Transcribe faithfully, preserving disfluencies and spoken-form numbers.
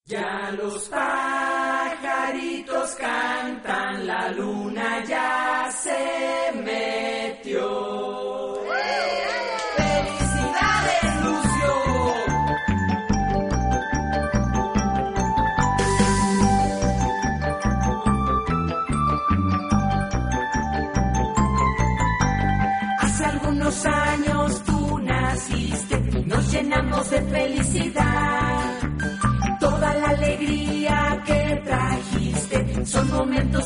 Ya los pajaritos cantan, la luna ya se metió. ¡Felicidades, Lucio! Hace algunos años tú naciste y nos llenamos de felicidad. Toda la alegría que trajiste son momentos